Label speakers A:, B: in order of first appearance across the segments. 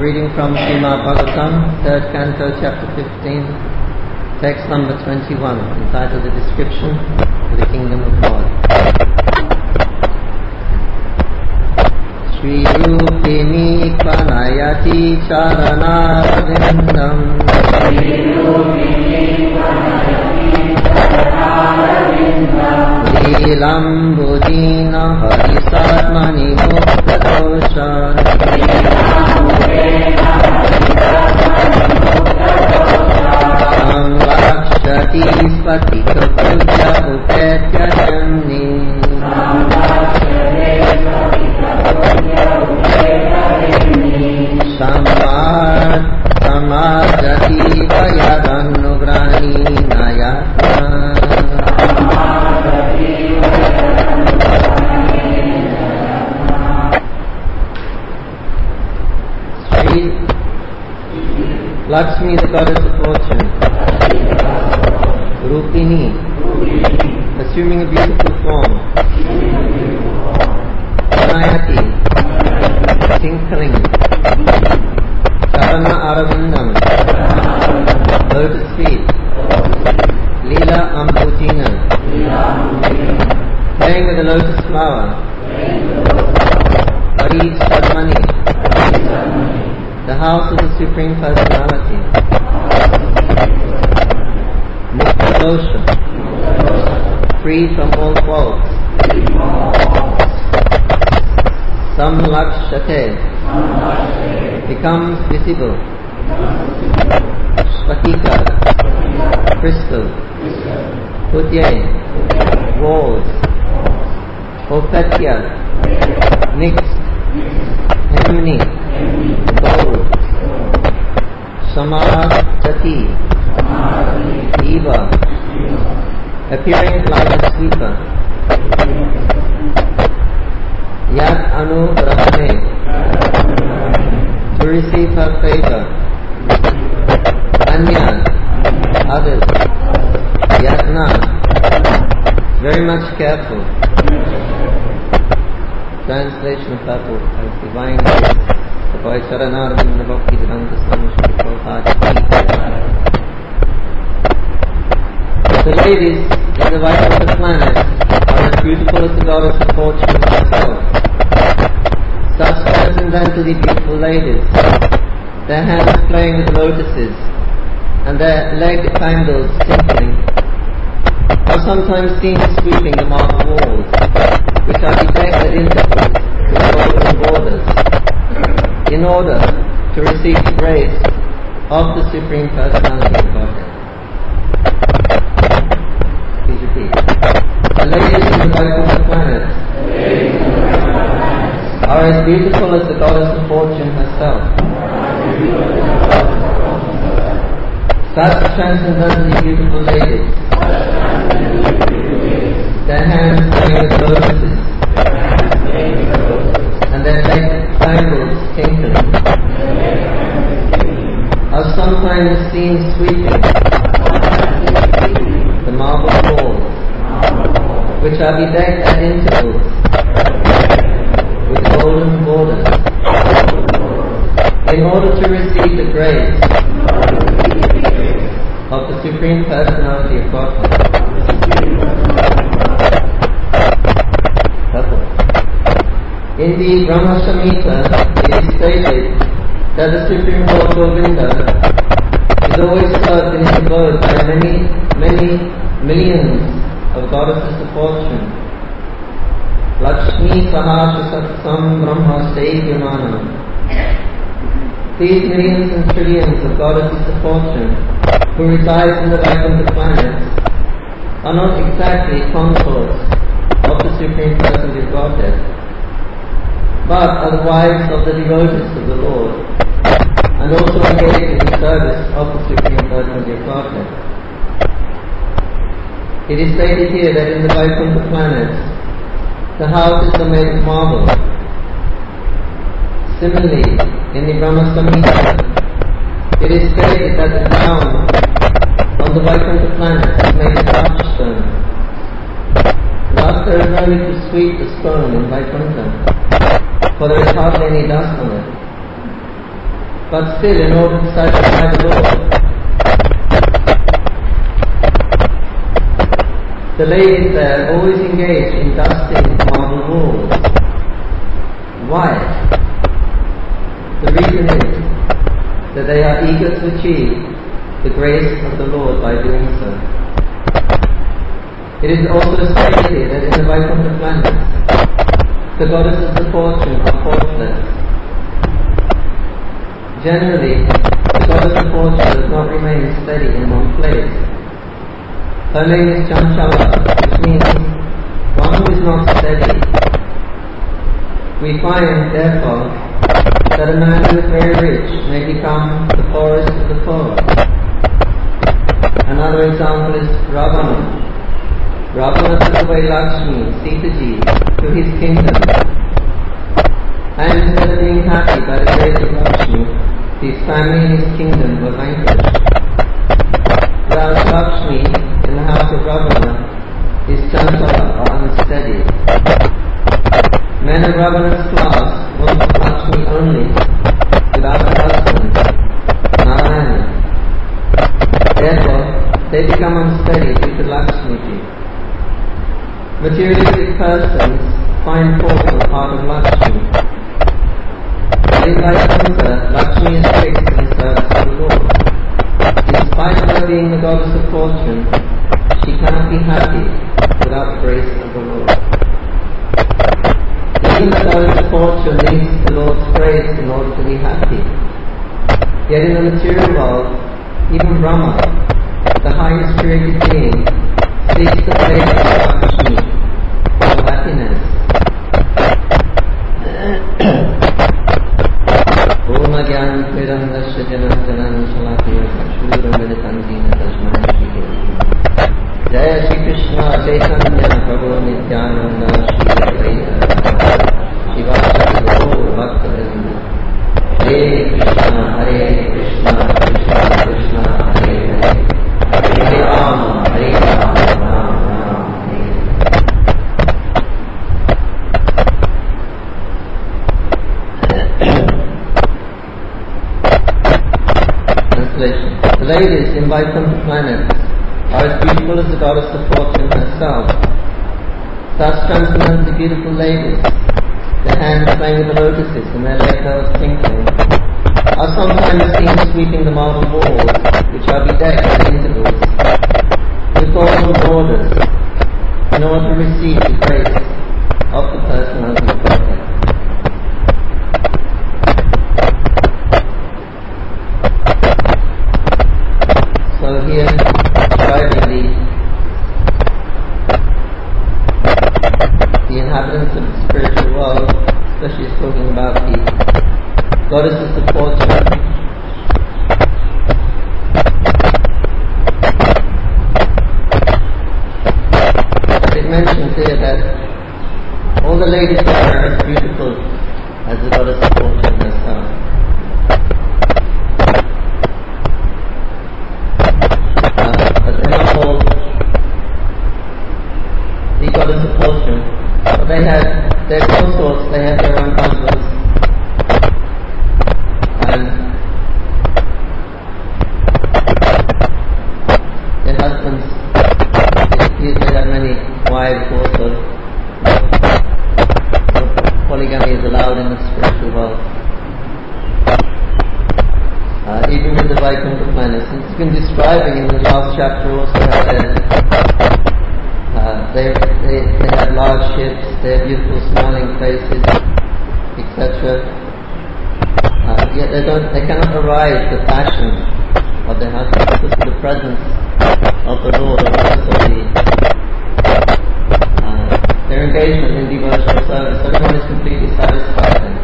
A: reading from Srimad Bhagavatam, 3rd Canto, Chapter 15, text number 21, entitled The Description of the Kingdom of God. Shri Rupini Panayati Charanarvindam Lambudina Harisatmani Mukta Dosha Samvakshati Spatika Puja Upetya Jamni Samadjati Vayadannugrani Nayatma Lakshmi, the goddess of fortune, Rupini, assuming a beautiful form, Panayati, tinkling, Charana Aravindam, lotus feet, Leela Ambujina, playing with the lotus flower, Haris Padmani, the house of the Supreme Personality, Mukta Dosha, free from all faults, Samlakshate, becomes visible, Spatika, crystal, Putye, walls, Opetya, mixed, Hemni, gold, Samadjati, Eva, appearing like a sweeper, Yat Anugrahane, to receive her favor, Anya, others, Yatna, very much careful. Translation of purport as divine grace. By Charanarvinda Bhakti Vedanta Swami Prabhupada. The ladies in the white of the planet are as beautiful as the goddess of fortune herself. Such transcendentally beautiful ladies, their hands playing with lotuses and their leg candles tinkling, are sometimes seen sweeping the marble walls, which are bedecked at intervals with golden borders, in order to receive the grace of the Supreme Personality of Godhead. Please repeat. The ladies in the Vaikuntha planet are as beautiful as the goddess of fortune herself. Such transcendently beautiful ladies, their hands playing with lotuses, and their leg candles tinkling, are sometimes seen sweeping the marble walls, which are bedecked at intervals with golden borders, in order to receive the grace of the Supreme Personality of Godhead. In the Brahma Samhita, it is stated that the Supreme Lord Govinda is always served in his abode by many millions of goddesses of fortune. Lakshmi Sahasra Satsam Brahma Sevyamanam. These millions and trillions of goddesses of fortune who reside in the Vaikuntha planets are not exactly consorts of the Supreme Personality of Godhead, but are the wives of the devotees of the Lord, and also engaged in the service of the Supreme Personality of Godhead. It is stated here that in the Vaikuntha planets, the houses are made of marble. Similarly, in the Brahma Samhita, it is stated that the ground on the Vaikuntha planet is made of touchstone. Thus there is no need to sweep the stone in Vaikuntha, for there is hardly any dust on it. But still, in order to satisfy the Lord, the ladies there always engage in dusting marble walls. Why? The reason is that they are eager to achieve the grace of the Lord by doing so. It is also stated that in the Vaikuntha planets, the goddesses of fortune are faultless. Generally, the goddess of fortune does not remain steady in one place. Her name is Chanchala, which means one who is not steady. We find, therefore, that a man who is very rich may become the poorest of the poor. Another example is Ravana. Ravana took away Lakshmi, Sitaji, to his kingdom. And instead of being happy by the grace of Lakshmi, his family and his kingdom were vanquished. Without Lakshmi in the house of Ravana, his Chanchala are unsteady. Men of Ravana's class want Lakshmi only, without a husband, Narayana. Therefore, they become unsteady due to Lakshmi. Materialistic persons find fault on the part of Lakshmi. But in Vaikuntha, Lakshmi is fixed in service to the Lord. In spite of her being the goddess of fortune, she cannot be happy without the grace of the Lord. Even the goddess of fortune needs the Lord's grace in order to be happy. Yet in the material world, even Brahma, the highest created being, seeks the favor of Lakshmi for happiness. Om Agyan Pirandasya Janan Janan Shalakya Chakshura Militam Dina Tasman Shri Guru. Jaya Shri Krishna Chaitanya Prabhu Nityananda Shri Advaita Shiva Shri Guru Bhakta Vrinda. Hare Krishna Krishna Krishna Hare Hare Hare Rama Rama Rama Hare. Translation. The ladies in Vaikuntha planets are as beautiful as the goddess of fortune herself. Such transcendental beautiful ladies, their hands playing with the lotuses and their legs twinkling, are sometimes seen sweeping the marble walls, which are bedecked at intervals with golden borders, in order to receive the grace of the personality of Godhead. So here, describing the inhabitants of the spiritual world, especially talking about the goddesses of fortune. It mentions here that all the ladies there are as beautiful as the goddess of fortune herself. But they're not all the goddess of fortune. But they have their consorts, they have their own husbands. And their husbands, they have many wives also. Polygamy is allowed in the spiritual world. Even with the Vaikuntha planets. It's been describing in the last chapter also how they have large ships, they have beautiful smiling faces, etc. Yet they cannot arise the passion of their husband because of the presence of the Lord, or also their engagement in devotional service. Everyone is completely satisfied then.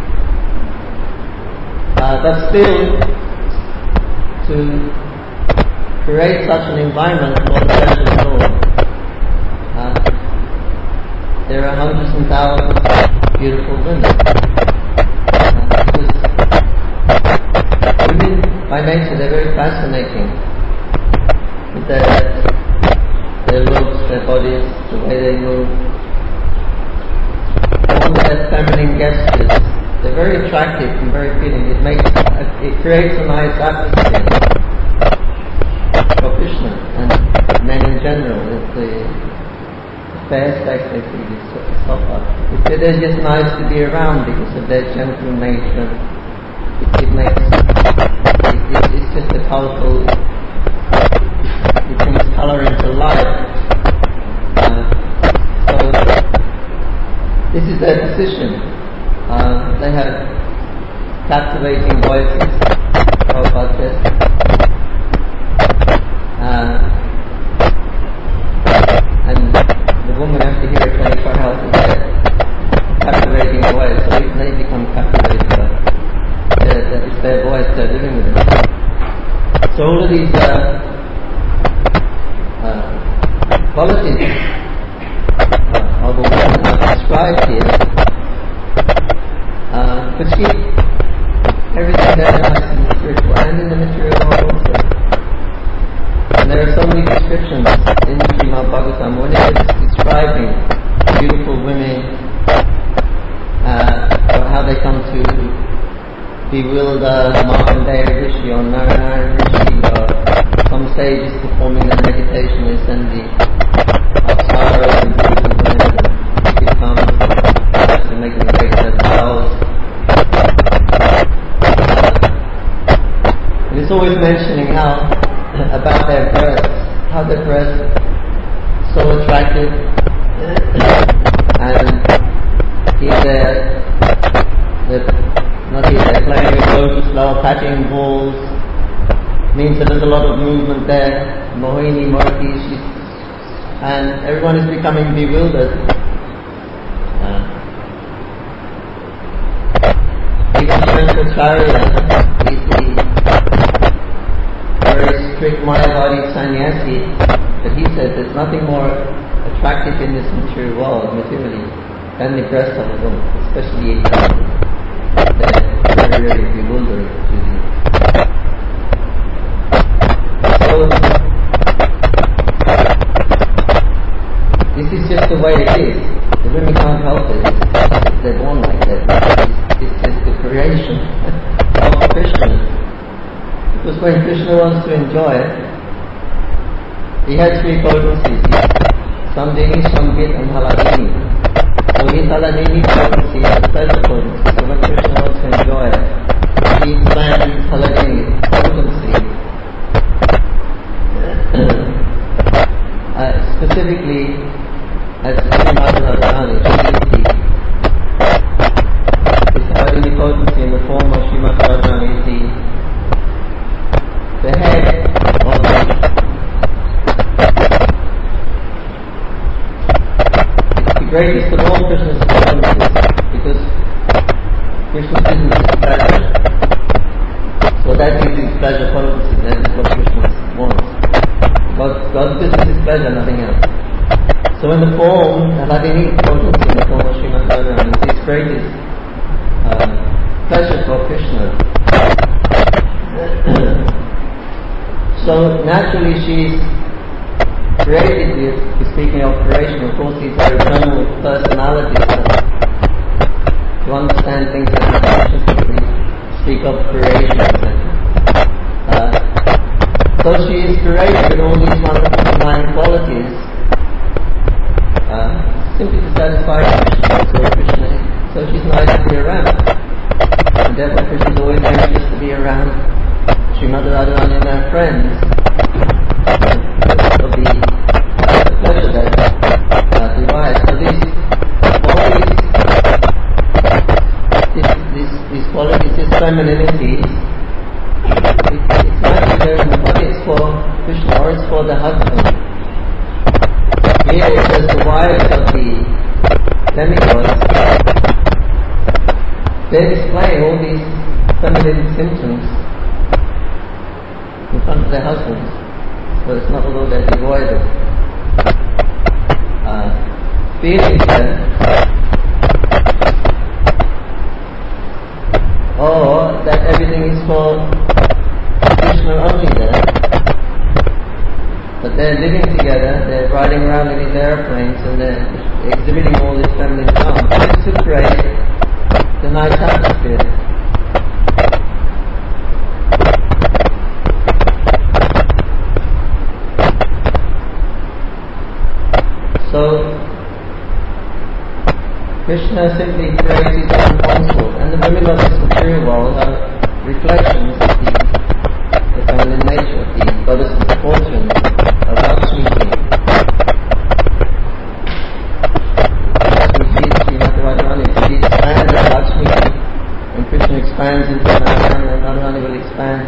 A: But still, to create such an environment for the pleasure of the Lord, there are hundreds and thousands of beautiful women. Women, by nature, they're very fascinating. With their looks, their bodies, the way they move, all their feminine gestures, they're very attractive and very appealing. It creates a nice atmosphere for Krishna and men in general. The fair sex, they feel, is sofa. They're just nice to be around because of their gentle nature. It's just a colourful. It brings colour into life. So this is their position. They have captivating voices. Prabhupada says. And the woman has to hear it 24 hours a day, captivating voice, so they become captivated by it's their voice, they're living with it. So all of these qualities of a woman are described here. But everything there is nice in the spiritual and in the material world also. And there are so many descriptions in Srimad Bhagavatam when it is describing beautiful women, or how they come to bewilder Markandeya Rishi or Narayana Rishi, or some sages performing their meditation, they send the apsaras and beautiful women and become to make them break their vows. And it's always mentioning about their breasts, how their breasts so attractive, and they're playing with lotus flower, patting balls, means that there's a lot of movement there. Mohini, Murti, and everyone is becoming bewildered. Even Shankaracharya, he's the very strict Mayavadi sannyasi, but he says there's nothing more attractive in this material world, materially, than the breast of a woman, especially a young woman. They're very, very bewildering to the. So this is just the way it is. The women can't help it. They're born like that. It's just the creation of Krishna. Because when Krishna wants to enjoy it, he has three potencies: Samdini, Samgit, and Haladini. So his Haladini potency is a pleasure potency. So when Krishna wants to enjoy it, he expands Haladini potency. Specifically, as Srimati Radharani, she is the Haladini potency in the form of Srimati Radharani, the head of the greatest of all Krishna's potencies, because Krishna's business is pleasure. So that is his pleasure potency, that is what Krishna wants. God's business is pleasure, nothing else. So in the form, Haladini potency in the form of Srimati Radharani is his greatest pleasure for Krishna. So naturally she's created with, speaking of creation, of course these are eternal personalities to understand things like consciously speak of creation, etc. So she is created with all these wonderful divine qualities simply to satisfy Krishna. So she's nice to be around. And therefore Krishna is always anxious to be around Srimati Radharani and her friends of the pleasure that derives. So these qualities, this femininity, it's not either in the body, it's for Krishna or it's for the husband. Here it says the wives of the demigods, they display all these feminine symptoms in front of their husbands. So it's not although they're devoid of feelings then, or that everything is for Krishna only there. But they're living together, they're riding around in these airplanes and they're exhibiting all this feminine charm. It's to create a nice atmosphere. So, Krishna simply creates his own consort, and the women of this material world are reflections of the feminine nature, of the goddess of fortune, of Lakshmi. She expands as Lakshmi, when Krishna expands into Narayana, and Narayana will expand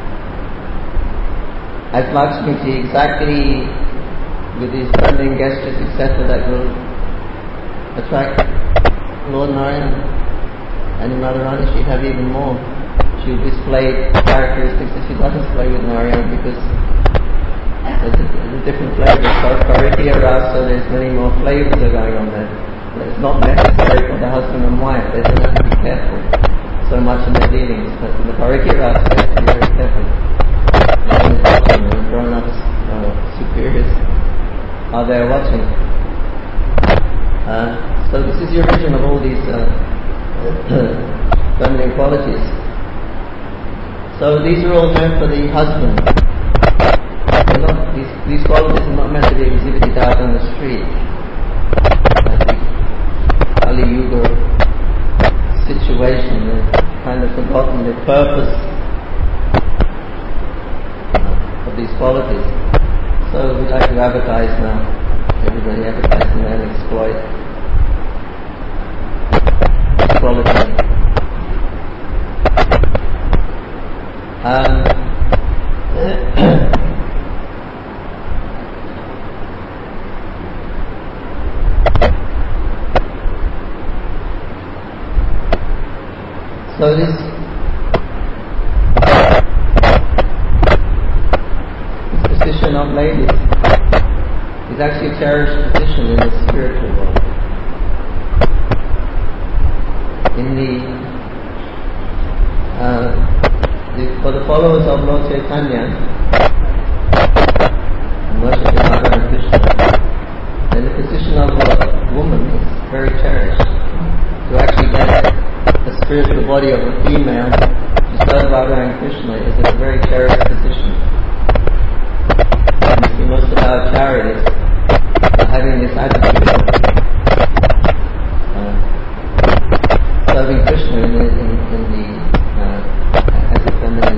A: as Lakshmi, exactly with his turning gestures, etc., that will attract Lord Narayana. And in Radharani she'd have even more. She'll display characteristics that she doesn't display with Narayana, because there's a different flavour. So Parikya Rasa, there's many more flavours that are going on there. But it's not necessary for the husband and wife. They don't have to be careful so much in their dealings. But in the Parikya Rasa, they have to be very careful. Grown-ups, superiors are there watching. So this is the origin of all these feminine qualities. So these are all meant for the husband. These qualities are not meant to be exhibited out on the street. Like the Kali Yuga situation, they've kind of forgotten the purpose of these qualities. So we like to advertise now. Everybody advertising and exploit quality. So this position of ladies is actually a cherished position in the spiritual world. For the followers of Lord Chaitanya, and worshipping Radha and Krishna, then the position of a woman is very cherished. To actually get the spiritual body of a female to serve Radha and Krishna is a very cherished position. And you see, most of our charities are having this attitude of serving Krishna in the as a feminine.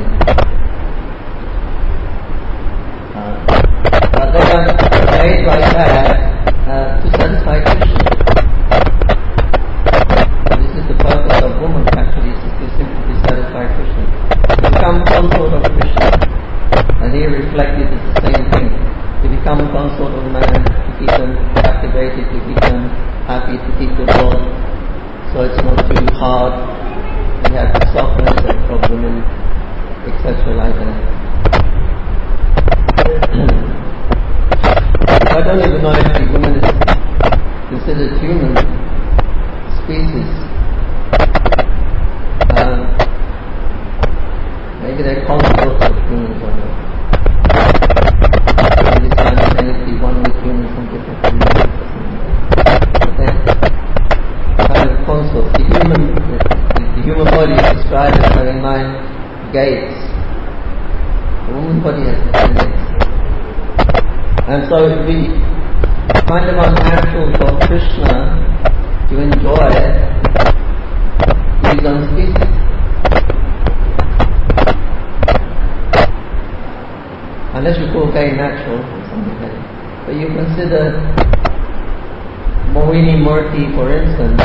A: But they are made like that to satisfy Krishna. This is the purpose of woman actually, is to simply satisfy Krishna. To become consort of Krishna. And here reflected is the same thing. To become a consort of man, to keep them captivated, to keep them happy, to keep them warm. So it's not too hard. We have the softness of women, etc. like that. I don't even know if the woman is considered human species. Maybe they're consorts of humans or not. Maybe simultaneously one with humans and different communities or something. But they're kind of consorts. The human body is described as having 9 gates. The woman body has 10 gates. And so it would be kind of unnatural for Krishna to enjoy his own species. Unless you call gay natural or something like that. But you consider Mohini Murti, for instance,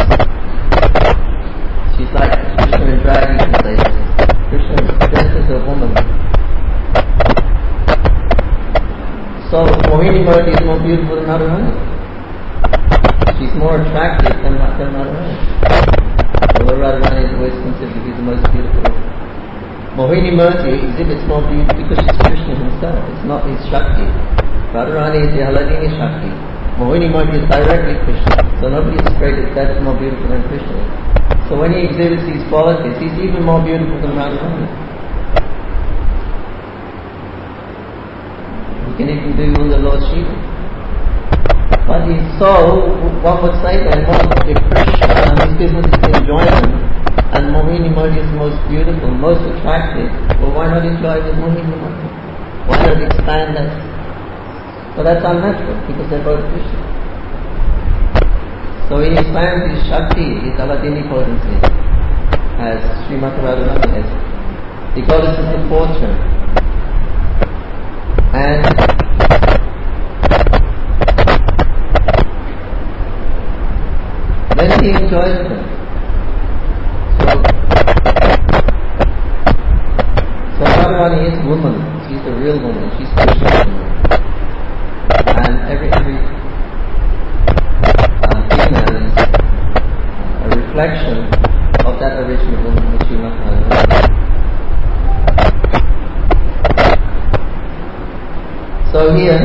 A: she's like Krishna in drag, you can say. Krishna is dressed as a woman. So Mohini Murti is more beautiful than Radharani. She's more attractive than Radharani. Although Radharani is always considered to be the most beautiful. Mohini Murti exhibits more beauty because she's Krishna himself. It's not his Shakti. Radharani is the Haladini Shakti. Mohini Murti is directly Krishna. So nobody is afraid that that's more beautiful than Krishna. So when he exhibits these qualities, he's even more beautiful than Radharani. He can even do the Lord Shiva. But he's so, one would say then, well, if Krishna, his business is enjoyment, And Mohini Modi is most beautiful, most attractive. Well, why not enjoy with Mohini Modi? Why not expand that? So that's unnatural, because they're both Krishna. So he expands his Shakti, his Aladini potency, as Srimati Radharani has. The goddess is the fortune. And then he enjoys them. So Radharani is woman. She's the real woman. She's Krishna woman. And every female is a reflection of that original woman, which you must know. So here,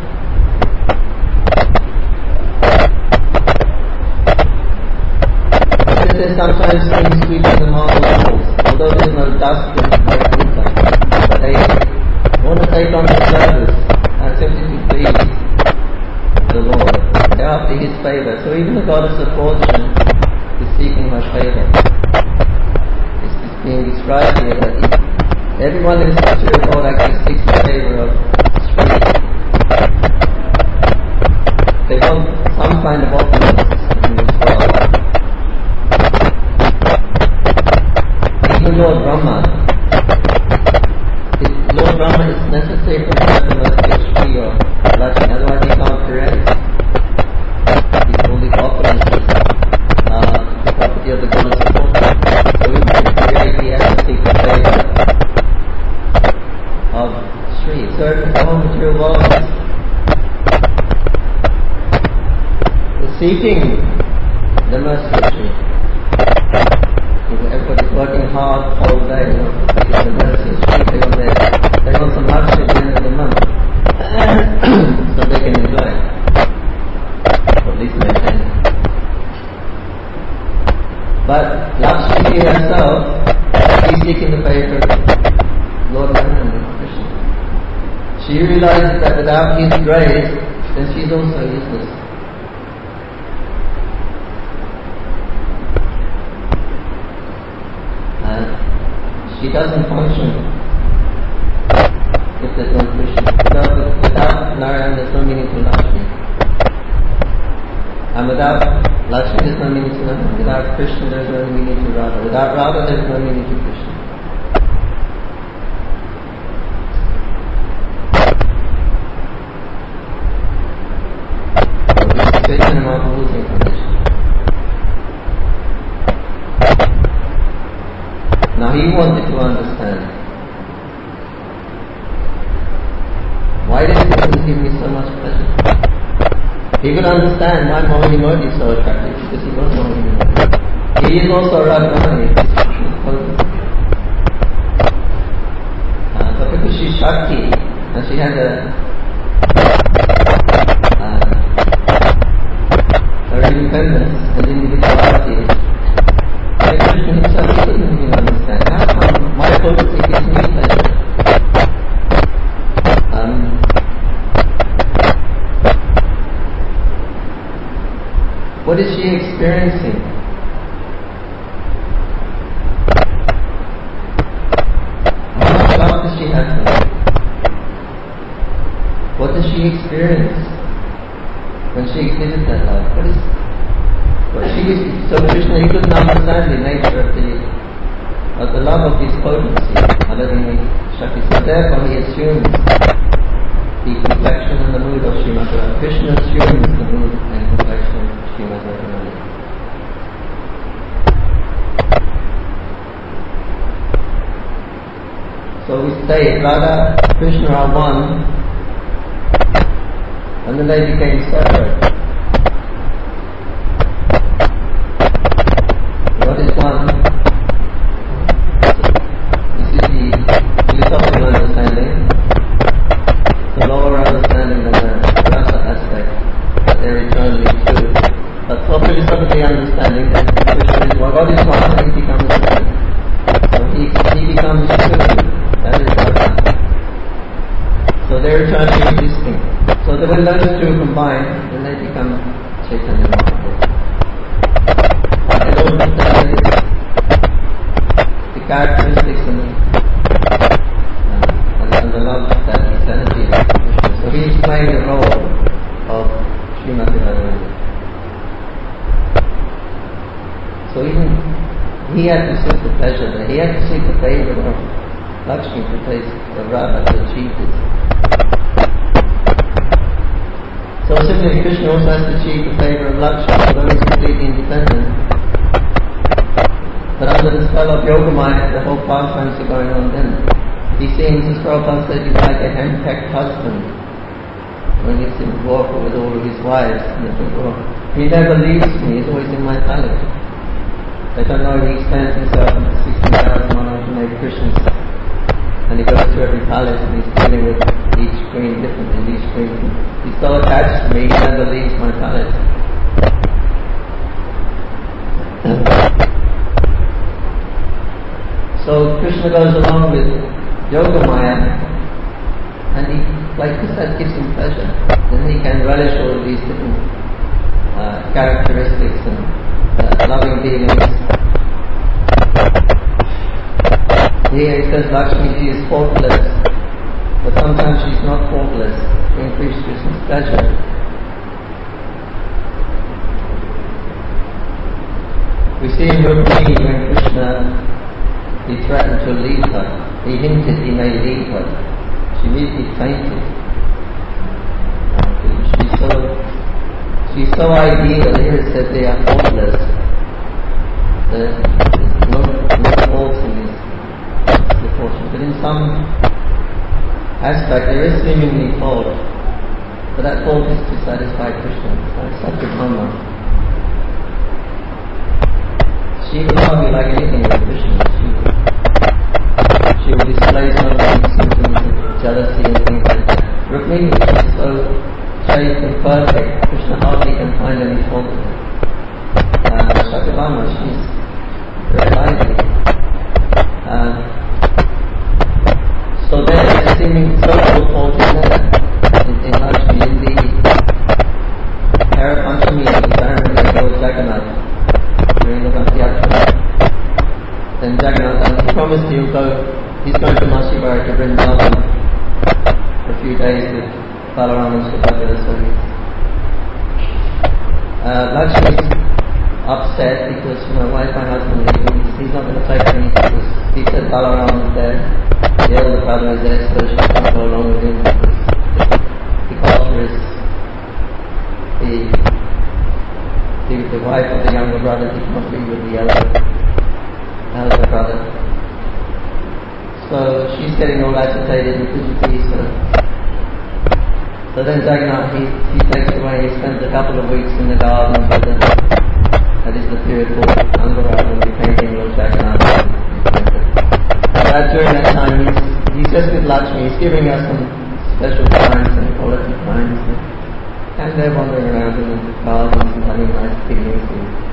A: there's sometimes things sweeping the marble walls, although there's no dust in the inside, but they want to take on the service and simply to please the Lord. They're after His favour. So even the goddess of fortune is seeking her favour. It's being described here that everyone in the material world actually seeks the favour of Sri. They want some kind of opulence in this world. Even Lord Brahma, is necessary for him to mercy of Sri or Lakshmi, otherwise he can't create. All these opulences are the property of the goddess of fortune. So even to create, he has to seek the favour of Sri. So the whole material world is seeking the mercy of Sri. Everybody's working hard all day to get the mercy of Sri. They want some luxury at the end of the month so they can enjoy it, or at least maintain it. But Lakshmi herself, she's seeking the favour of Lord Narayan, Krishna. She realizes that without His grace, then she's also useless. She doesn't function if there's no Krishna. Without Narayan, there's no meaning to Lakshmi. And without Lakshmi, there's no meaning to Narayan. Without Krishna, there's no meaning to Radha. Without Radha, there's no meaning to Krishna. So this is Chaitanya Mahaprabhu's incarnation. Now he wanted to understand, why does this give me so much pleasure? He could understand why Mohini Modi is so attractive, because he was Mohini Modi. He is also Radharani. But because she's Shakti, and she has her independence and individuality, Krishna himself couldn't even understand. How come my potency gives me pleasure? What is she experiencing? How much love does she have for me? What does she experience when she exhibits that love? So Krishna, he couldn't understand the nature of the love of his potency, Aladini Shakti. So therefore he assumes the complexion and the mood of Srimati Radharani. Krishna assumes the mood and complexion of Srimati Radharani. So we say Radha, Krishna are one, and then they became separate. What is one? This is the philosophical understanding, the lower understanding of the rasa aspect, that they're eternally two. But for philosophical understanding, then Krishna is one. God is one, and he becomes two. So he becomes two. That is Radha. So they're eternally existing. So that when those two combine, then they become Chaitanya Mahaprabhu. characteristics and the love that is energy of Krishna. So he is playing the role of Srimati Radharani. So even he had to seek the pleasure there. He had to seek the favour of Lakshmi to taste the Radha to achieve this. So similarly, Krishna also has to achieve the favour of Lakshmi, although he's completely independent. But under the spell of Yogamaya, the whole pastimes are going on then. He seems, as Prabhupada said, he's like a henpecked husband when he's in Dwarka with all of his wives. He never leaves me, he's always in my palace. I don't know, he spends himself into 16,108 Krishnas, and he goes to every palace and he's dealing with each queen differently. He's so attached to me, he never leaves my palace. So Krishna goes along with Yogamaya, and he, like this, that gives him pleasure. Then he can relish all of these different characteristics and loving dealings. Here he says Lakshmi ji is faultless, but sometimes she's not faultless to increase Krishna's pleasure. We see in Rukmini when Krishna, he threatened to leave her. He hinted he may leave her. She immediately fainted. She's so ideal. Here it says they are faultless. There's no faults in this proportion. But in some aspect there is seemingly fault. But that fault is to satisfy Krishna. It's like Satyabhama. She will not be like anything with Krishna. She will display some of these symptoms of jealousy and things like that. Rukmini is so chaste and perfect, Krishna hardly can find any fault with her. Satyabhama, she's very lively. So there is seeming social fault in there, in Lakshmi. In the Hera Panchami ceremony of Lord Jagannath, during the Bhakti Yatra, then Jagannath, he promised he's going to Mashivara to Vrindavan for a few days with Balaram and Subhadra. So Lakshmi is upset because why is my husband leaving? He's not going to take me because he said Balaram is there, the elder brother is there, so she can't go along with him because the culture is the wife of the younger brother, he can't be with the elder brother. So she's getting all agitated and fidgety. So then Jagannath, he takes away, he spends a couple of weeks in the garden. That is the period called Angarad, when we're painting Lord Jagannath. During that time, he's just with Lakshmi, he's giving us some special times and quality times. And they're wandering around in the gardens and having nice feelings.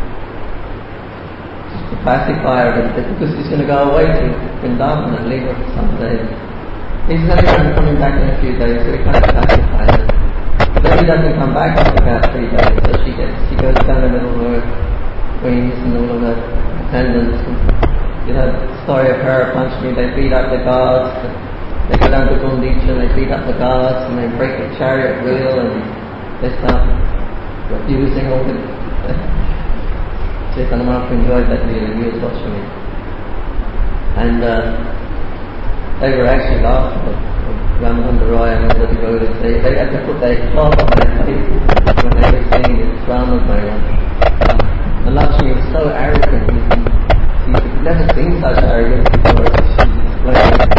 A: To pacify her a bit, because he's going to go away to Vrindavan and leave her for some days. He's only coming back in a few days, so he kind of pacifies her. But then he doesn't come back after about 3 days, so she goes down the middle of her queens and all of her attendants. And, the story of Hera Panchami, they beat up the guards, they go down to Gundicha and they beat up the guards and they break the chariot wheel and they start abusing all the Chaitanya Mahaprabhu enjoyed that video, he was watching it. And they were actually laughing at Ramananda Roy and all the devotees. They had to put their cloth on their face when they were seeing this drama going on. And Lakshmi was so arrogant, he'd never seen such arrogance before. She displayed it.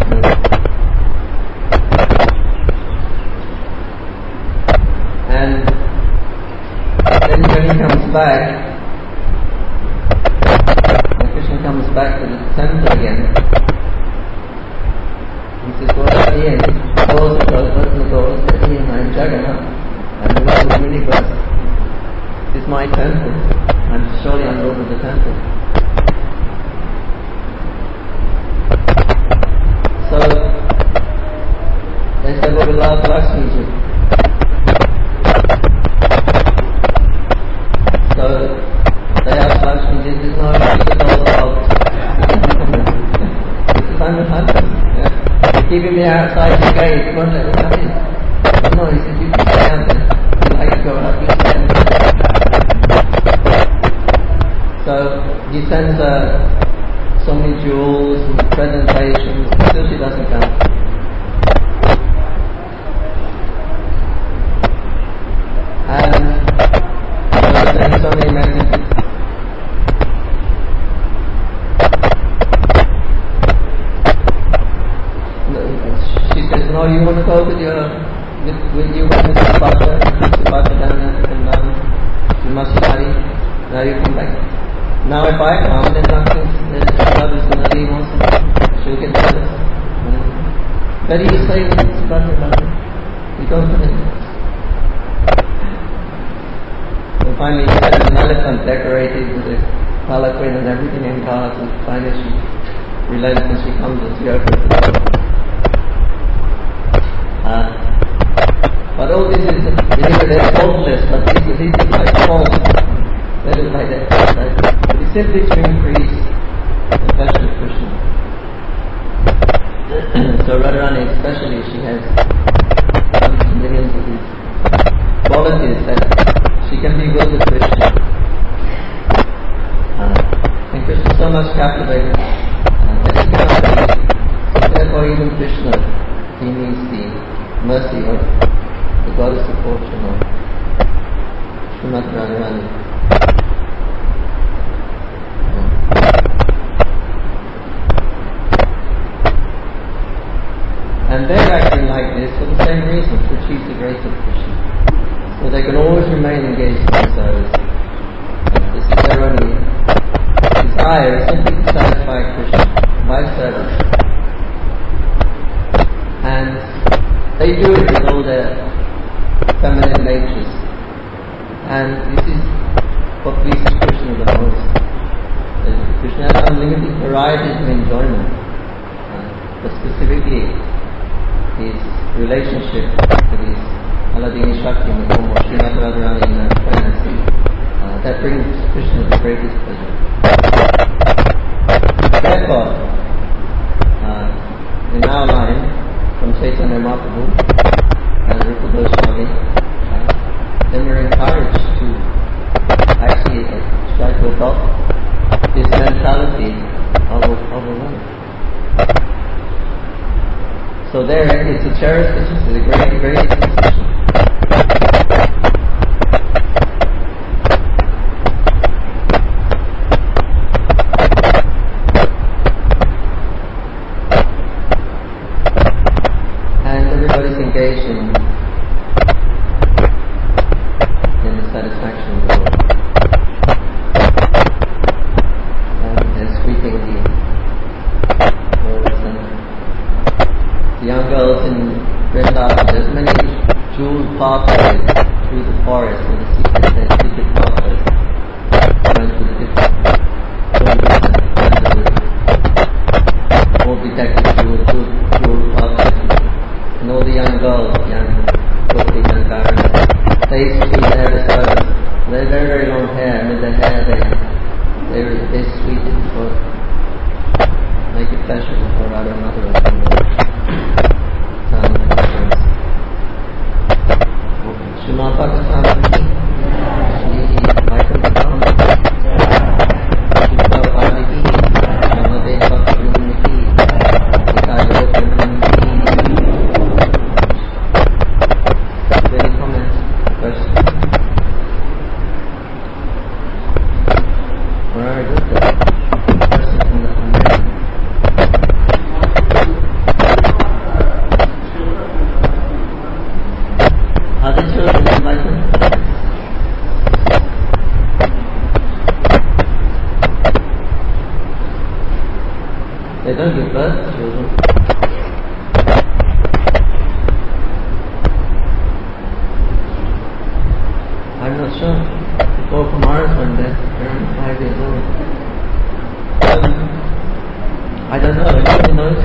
A: And then when he comes back, Krishna comes back to the temple again. He says, "What are you in?" The doors are closed, open the doors, and I'm Jagannath. And the Lord is really good. This is my temple. Surely I'm Lord of the temple. So they said, "Well, we'll love Lakshmi ji." So they asked Lakshmi ji, "There's no secret all about." with husband. Yeah. You're keeping me outside the gate, won't let me come in. But no, he said, you can stay out there. You like to go out, you stay out there. So he sends so many jewels and presentations, still she doesn't come. And there's so many messages. She says, no, you want to go with your Mr. Butler down there to Vrindavan, to Masihari, now you come back. Now if I come, then nothing, love is going to leave also, she'll get jealous. Very easily, Mr. Butler, you go for it. And finally, she had an elephant decorated with a palanquin and everything in cars, and finally she relents and she comes and she opens the door. But all this is, they're faultless, but these are like false. They look like that. But it's simply to increase the pleasure of Krishna. So Radharani especially, she has millions of these qualities that she can be good with Krishna. And Krishna is so much captivated that he cannot be. So therefore even Krishna, he needs the mercy of the goddess of fortune of Srimati Radharani. And they're acting like this for the same reason, to achieve the grace of Krishna. So they can always remain engaged in the service. This is their only desire, is simply to satisfy Krishna by service. And they do it with all their feminine natures. And this is what pleases Krishna the most. Krishna has unlimited varieties of enjoyment. But specifically, his relationship with his Aladini Shakti in the form of Srimati Radharani in her pregnancy, that brings Krishna the greatest pleasure. Therefore, in our line, from Chaitanya Mahaprabhu and Rupa Goswami, then we're encouraged to actually try to adopt this mentality of a woman. So there, it's a cherished institution, it's a great institution. And everybody's engaged in the satisfaction of the Lord. And they're sweeping the roads and the young girls in Vrindavan, there's many jeweled pathways through the forest and the secret pathways going to the different all bedecked with jeweled pathways. And all the young girls, young Gopis and Garans, they sweep their service. They have very, very long hair, and with their hair they sweep it for make it pleasurable for Radha Madhava. Srimati Bhagavatam Shri Michael Bhagavatam Shri Prabhupada ki Namadev Bhaktivinoda ki Nikaya Gopinam ki. Any comments? Questions? Very good. Questions from the community. Are the children enlightened? They don't give birth to children. I'm not sure. Before Kumaras went there, around 5 years old. I don't know, nobody knows.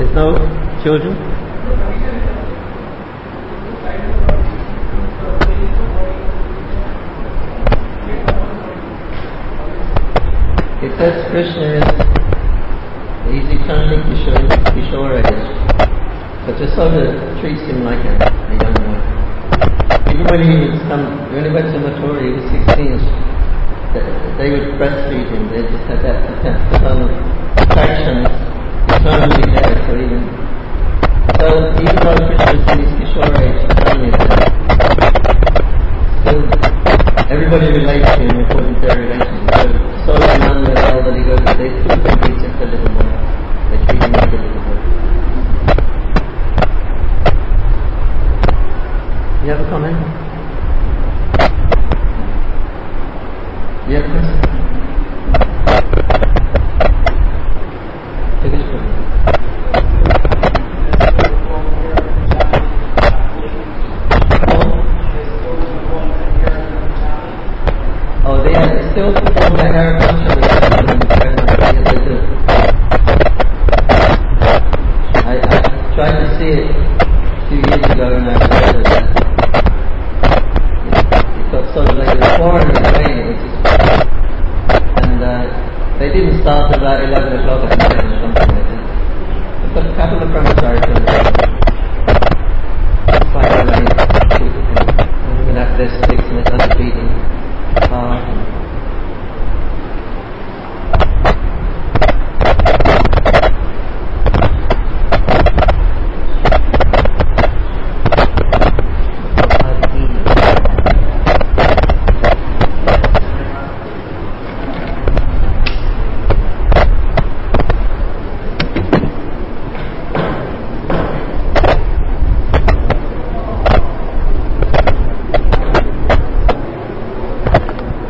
A: There's no children? It says Krishna he's eternally Kishore age, but Yasoda treats him like a young boy. Even when he went to Mathura, he was 16, they would breastfeed him. They just had that affection eternally there. So even though Krishna is in his Kishore age, still everybody relates to him according to their relationship. So none with all that he goes, they still think he's just a little boy. They treat him like a little boy. You have a comment? You have a question? Take this one. Oh, they still perform the hair function. I tried to see it a few years ago and I realized that it got sort of like a foreign in the way, and they didn't start about 11 o'clock at night.